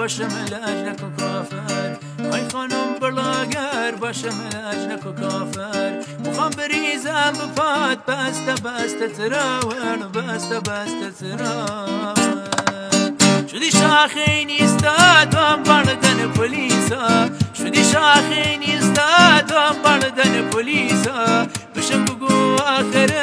باشم علاج نکو کافر های خانم بلاگر باشم علاج نکو کافر میخوام بریزم بپات بسته بسته تراون بسته بسته تراون شدی شاخه نیستا دوام بردن پلیسا شدی شاخه نیستا دوام بردن پلیسا بشم بگو آخره